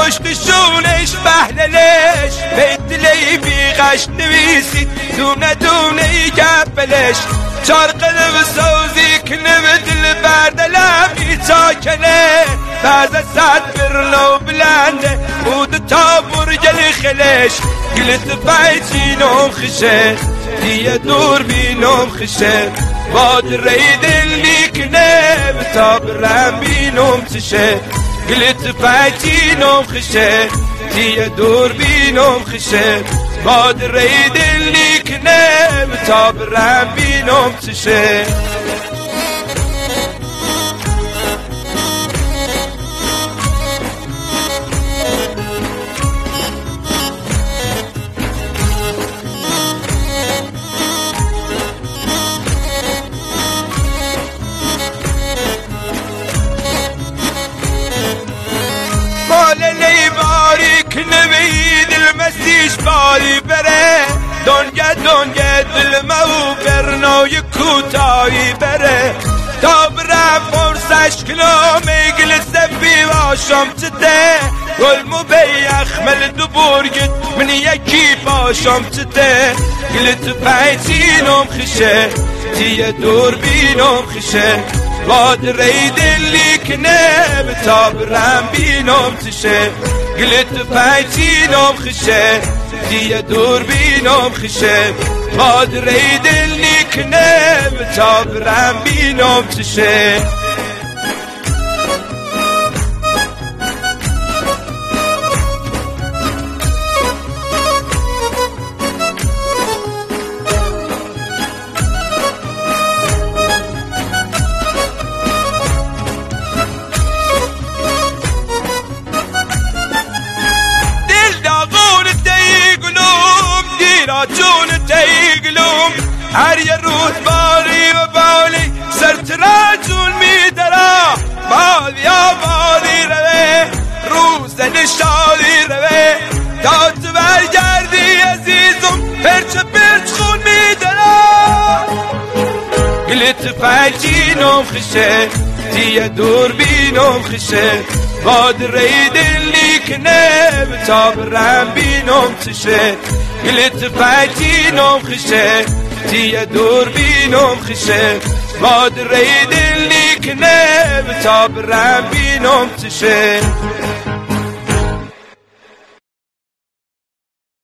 پشتشونش بهللش بیدلی بیغش نویسید دونه دونه ای گبلش چار قلب سوزی کنه به دل بردلمی چاکنه بعض صد برلو بلنده بود تا برگل خلش گلت بیتینم خشه دیه دور بینم خشه باد ریدلی کنه تا برم بینم تشه گلت بیتینم خشه دیه دور بینم خشه باد ریدلی کنه تا برم بینم تشه ماللی باریک نوید المسیش باری بره دنگه دل مو برنای کوتاهی بره تا بره فرسش کلامی گلسه بی باشم چده گلمو بی اخمل دو برگت من یکی باشم چده گلت بیتینم خشه تیه دور بینم خشه باد ریدلی کنه تا برم بینم تشه گلت بیتینم خشه دیه دور بینم خشه باد ریدلی کنه تا برم بینم تشه جون تیگلوم هر یه روز باری و بالی سرتراجون میدرا بال یا بالی روه روز نشالی روه تا تو برگردی عزیزم پرچ خون میدرا گلت پکینم خشه دیه دور بینم خشه باد ریدلی کنه تا برم بینم تشه گلت پکینم خشه دیه دور بینم خشه باد ریدلی کنه تا برم بینم تشه